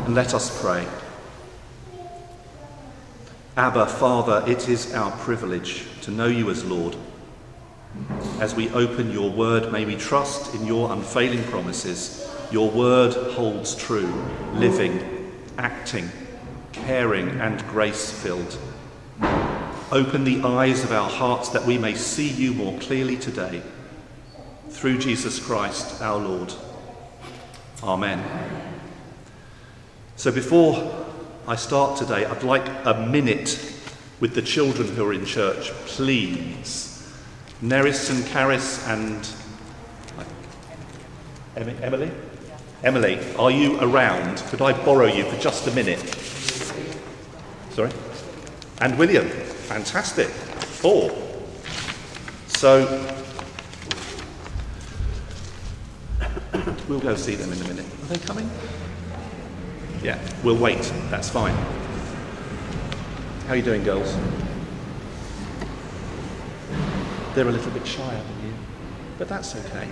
And let us pray. Abba, Father, it is our privilege to know you as Lord. As we open your word, may we trust in your unfailing promises. Your word holds true, living, acting, caring and grace-filled. Open the eyes of our hearts that we may see you more clearly today. Through Jesus Christ, our Lord. Amen. So before I start today, I'd like a minute with the children who are in church, please. Neris and Caris and Emily? Emily, are you around? Could I borrow you for just a minute? Sorry? And William, fantastic. 4. So, we'll go see them in a minute. Are they coming? Yeah, we'll wait. That's fine. How are you doing, girls? They're a little bit shyer than you, but that's okay.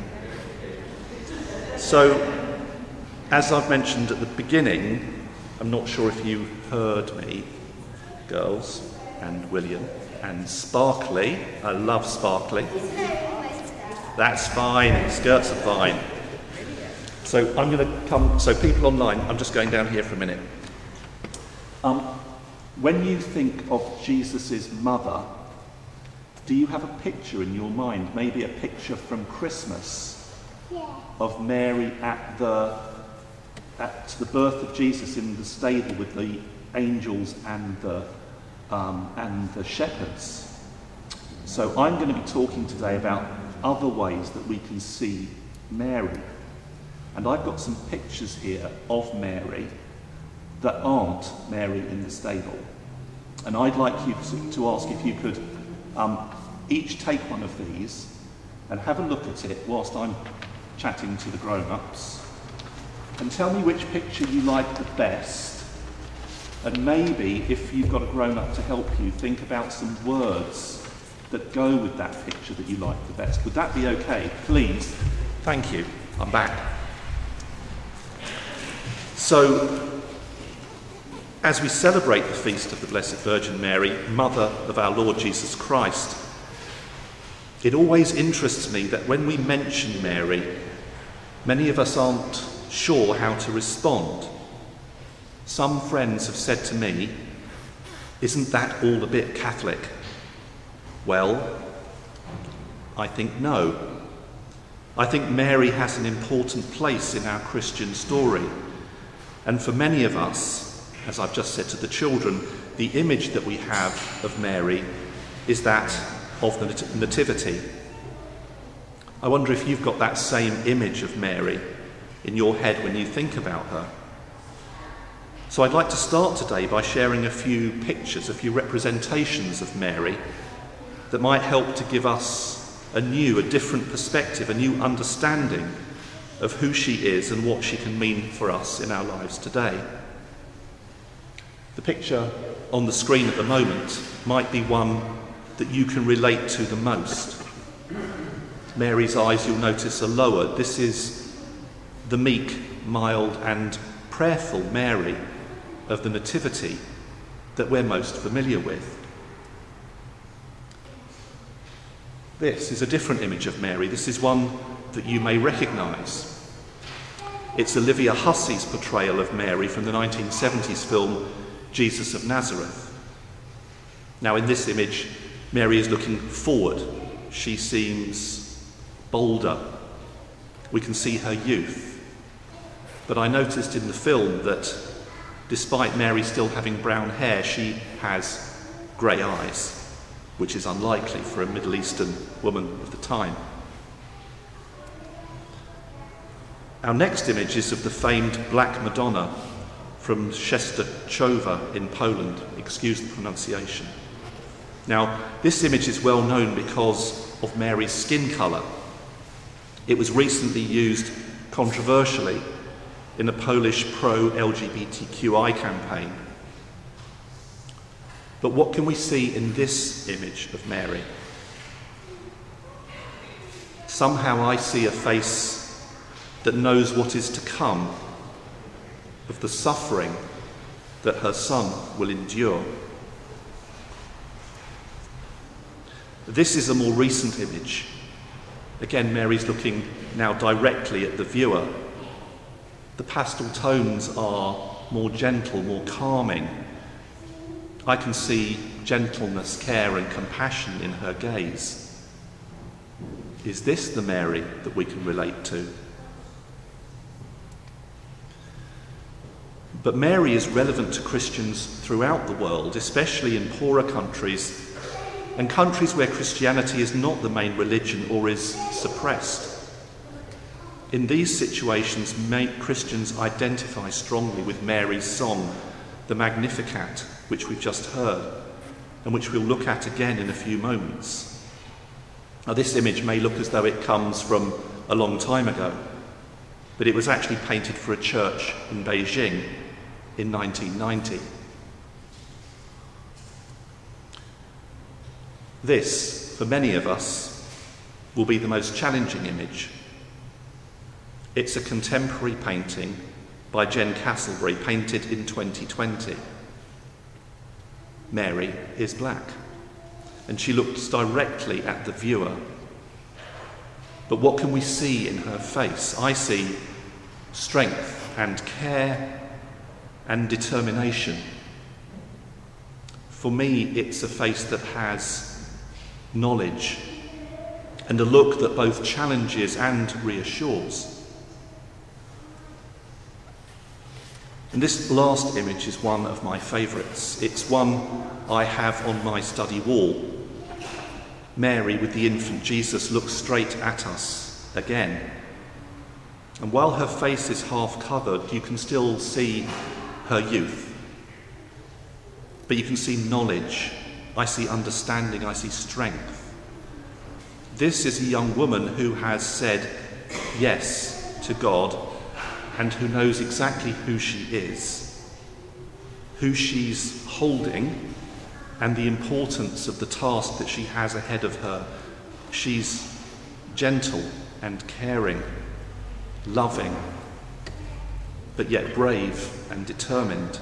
So, as I've mentioned at the beginning, I'm not sure if you heard me, girls, and William, and Sparkly. I love Sparkly. That's fine. Skirts are fine. So I'm going to come, so people online, I'm just going down here for a minute. When you think of Jesus' mother, do you have a picture in your mind, maybe a picture from Christmas, of Mary at the birth of Jesus in the stable with the angels and the shepherds? So I'm going to be talking today about other ways that we can see Mary. And I've got some pictures here of Mary that aren't Mary in the stable. And I'd like you to ask if you could each take one of these and have a look at it whilst I'm chatting to the grown-ups. And tell me which picture you like the best. And maybe, if you've got a grown-up to help you, think about some words that go with that picture that you like the best. Would that be okay? Please. Thank you. I'm back. So, as we celebrate the feast of the Blessed Virgin Mary, Mother of our Lord Jesus Christ, it always interests me that when we mention Mary, many of us aren't sure how to respond. Some friends have said to me, "Isn't that all a bit Catholic?" Well, I think no. I think Mary has an important place in our Christian story. And for many of us, as I've just said to the children, the image that we have of Mary is that of the Nativity. I wonder if you've got that same image of Mary in your head when you think about her. So I'd like to start today by sharing a few pictures, a few representations of Mary that might help to give us a different perspective, a new understanding of who she is and what she can mean for us in our lives today. The picture on the screen at the moment might be one that you can relate to the most. Mary's eyes, you'll notice, are lowered. This is the meek, mild and prayerful Mary of the Nativity that we're most familiar with. This is a different image of Mary. This is one that you may recognise. It's Olivia Hussey's portrayal of Mary from the 1970s film Jesus of Nazareth. Now, in this image, Mary is looking forward. She seems bolder. We can see her youth. But I noticed in the film that despite Mary still having brown hair, she has grey eyes, which is unlikely for a Middle Eastern woman of the time. Our next image is of the famed Black Madonna from Częstochowa in Poland. Excuse the pronunciation. Now, this image is well known because of Mary's skin colour. It was recently used controversially in a Polish pro-LGBTQI campaign. But what can we see in this image of Mary? Somehow I see a face that knows what is to come, of the suffering that her son will endure. This is a more recent image. Again, Mary's looking now directly at the viewer. The pastel tones are more gentle, more calming. I can see gentleness, care and compassion in her gaze. Is this the Mary that we can relate to? But Mary is relevant to Christians throughout the world, especially in poorer countries and countries where Christianity is not the main religion or is suppressed. In these situations, Christians identify strongly with Mary's song, the Magnificat, which we've just heard, and which we'll look at again in a few moments. Now, this image may look as though it comes from a long time ago, but it was actually painted for a church in Beijing in 1990. This, for many of us, will be the most challenging image. It's a contemporary painting by Jen Castlebury, painted in 2020. Mary is black, and she looks directly at the viewer. But what can we see in her face? I see strength and care and determination. For me, it's a face that has knowledge and a look that both challenges and reassures. And this last image is one of my favourites. It's one I have on my study wall. Mary with the infant Jesus looks straight at us again. And while her face is half covered, you can still see her youth. But you can see knowledge. I see understanding. I see strength. This is a young woman who has said yes to God and who knows exactly who she is, who she's holding, and the importance of the task that she has ahead of her. She's gentle and caring, loving, but yet brave and determined.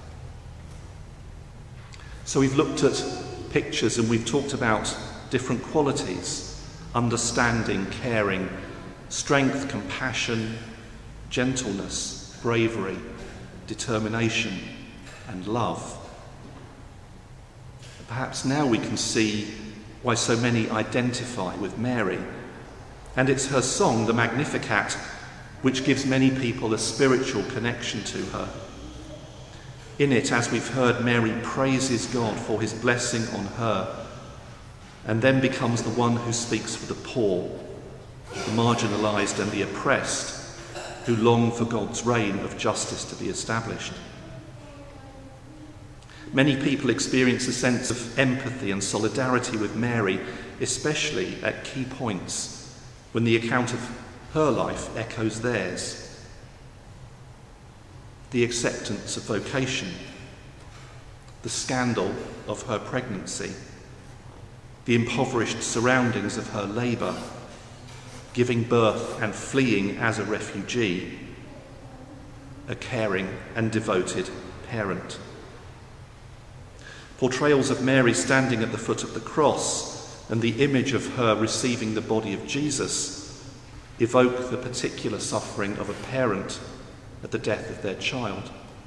So we've looked at pictures and we've talked about different qualities: understanding, caring, strength, compassion, gentleness, bravery, determination, and love. Perhaps now we can see why so many identify with Mary. And it's her song, the Magnificat, which gives many people a spiritual connection to her. In it, as we've heard, Mary praises God for his blessing on her, and then becomes the one who speaks for the poor, the marginalised and the oppressed, who long for God's reign of justice to be established. Many people experience a sense of empathy and solidarity with Mary, especially at key points when the account of her life echoes theirs. The acceptance of vocation, the scandal of her pregnancy, the impoverished surroundings of her labour, giving birth and fleeing as a refugee, a caring and devoted parent. Portrayals of Mary standing at the foot of the cross and the image of her receiving the body of Jesus evoke the particular suffering of a parent at the death of their child.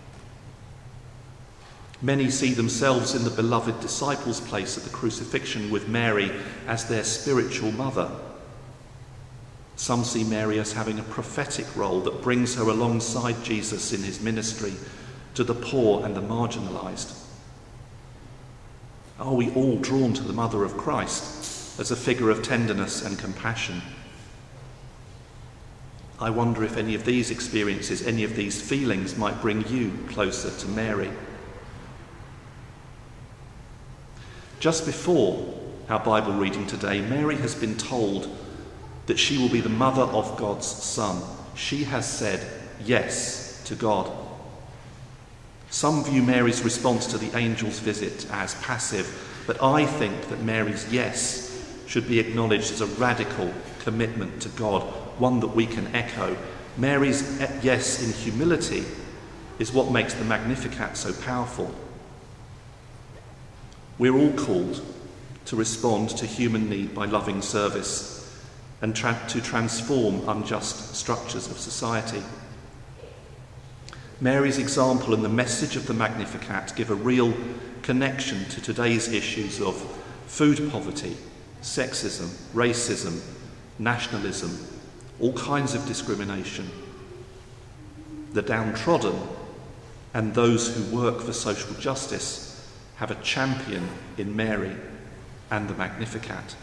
Many see themselves in the beloved disciples' place at the crucifixion with Mary as their spiritual mother. Some see Mary as having a prophetic role that brings her alongside Jesus in his ministry to the poor and the marginalised. Are we all drawn to the Mother of Christ as a figure of tenderness and compassion? I wonder if any of these experiences, any of these feelings might bring you closer to Mary. Just before our Bible reading today, Mary has been told that she will be the mother of God's Son. She has said yes to God. Some view Mary's response to the angel's visit as passive, but I think that Mary's yes should be acknowledged as a radical commitment to God, one that we can echo. Mary's yes in humility is what makes the Magnificat so powerful. We're all called to respond to human need by loving service and to transform unjust structures of society. Mary's example and the message of the Magnificat give a real connection to today's issues of food poverty, sexism, racism, nationalism, all kinds of discrimination. The downtrodden and those who work for social justice have a champion in Mary and the Magnificat.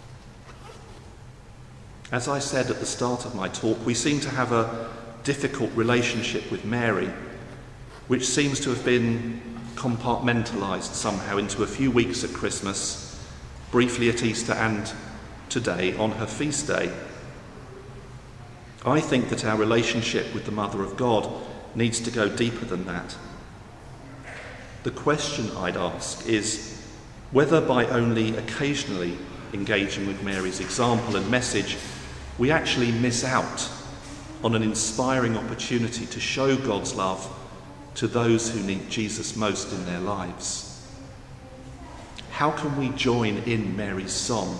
As I said at the start of my talk, we seem to have a difficult relationship with Mary, which seems to have been compartmentalised somehow into a few weeks at Christmas, briefly at Easter, and today on her feast day. I think that our relationship with the Mother of God needs to go deeper than that. The question I'd ask is whether by only occasionally engaging with Mary's example and message, we actually miss out on an inspiring opportunity to show God's love to those who need Jesus most in their lives. How can we join in Mary's song?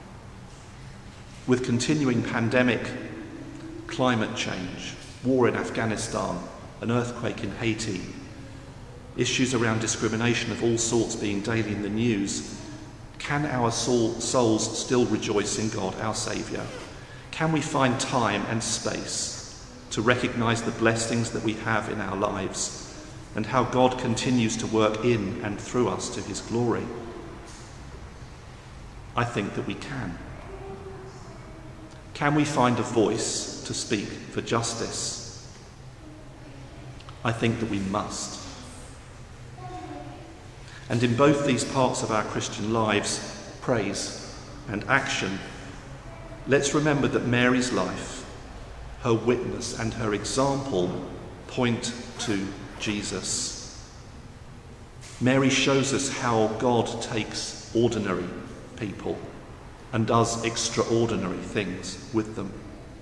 With continuing pandemic, climate change, war in Afghanistan, an earthquake in Haiti, issues around discrimination of all sorts being daily in the news, can our souls still rejoice in God, our Saviour? Can we find time and space to recognise the blessings that we have in our lives and how God continues to work in and through us to his glory? I think that we can. Can we find a voice to speak for justice? I think that we must. And in both these parts of our Christian lives, praise and action, let's remember that Mary's life, her witness and her example point to Jesus. Mary shows us how God takes ordinary people and does extraordinary things with them.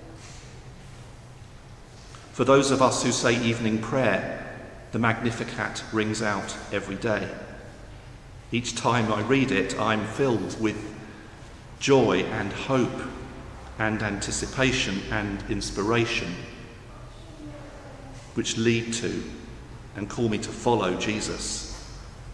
For those of us who say evening prayer, the Magnificat rings out every day. Each time I read it, I'm filled with joy and hope and anticipation and inspiration, which lead to and call me to follow Jesus.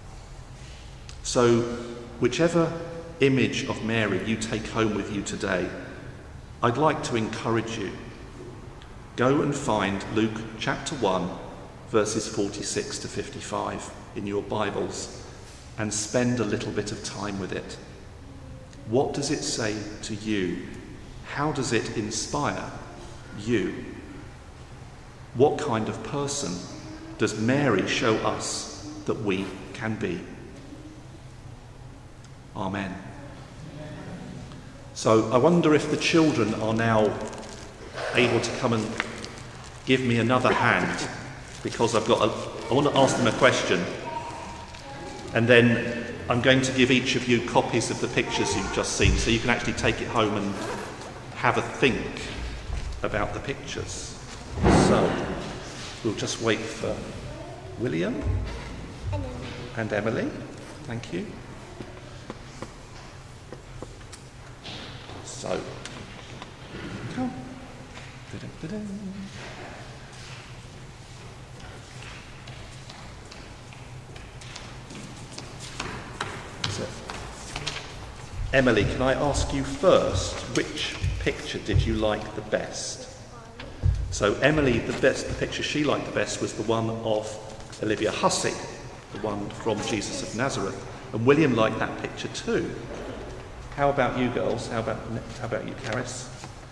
So, whichever image of Mary you take home with you today, I'd like to encourage you. Go and find Luke chapter 1, verses 46 to 55 in your Bibles and spend a little bit of time with it. What does it say to you? How does it inspire you? What kind of person does Mary show us that we can be? Amen. So I wonder if the children are now able to come and give me another hand, because I want to ask them a question, and then I'm going to give each of you copies of the pictures you've just seen, so you can actually take it home and have a think about the pictures. So we'll just wait for William and Emily. Thank you. So, come. Da-da-da-da. So, Emily, can I ask you first, which picture did you like the best? So Emily, the picture she liked the best was the one of Olivia Hussey, the one from Jesus of Nazareth. And William liked that picture too. How about you girls? How about you, Caris?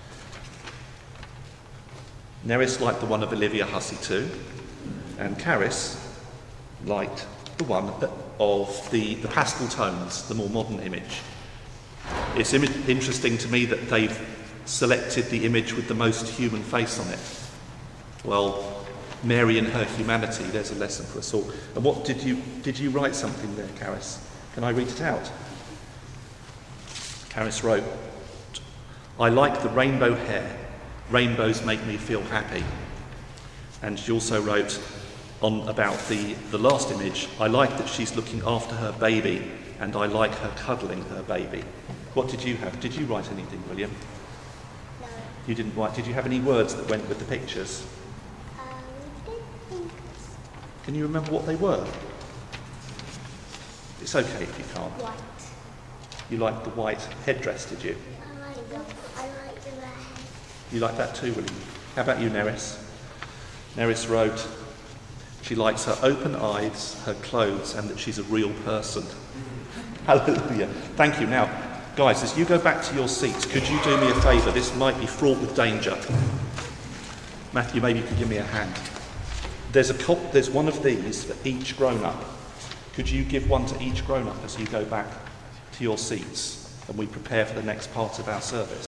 Neris liked the one of Olivia Hussey too. And Caris liked the one of the pastel tones, the more modern image. It's interesting to me that they've selected the image with the most human face on it. Well, Mary and her humanity, there's a lesson for us all. And what did you write something there, Caris? Can I read it out? Caris wrote, "I like the rainbow hair. Rainbows make me feel happy." And she also wrote, about the last image. I like that she's looking after her baby, and I like her cuddling her baby. What did you have? Did you write anything, William? No. You didn't write. Did you have any words that went with the pictures? Don't think Can you remember what they were? It's okay if you can't. white. You liked the white headdress, did you? I like the red. You like that too, William? How about you, Neris? Neris wrote, she likes her open eyes, her clothes, and that she's a real person. Hallelujah. Thank you. Now, guys, as you go back to your seats, could you do me a favour? This might be fraught with danger. Matthew, maybe you could give me a hand. There's one of these for each grown-up. Could you give one to each grown-up as you go back to your seats and we prepare for the next part of our service?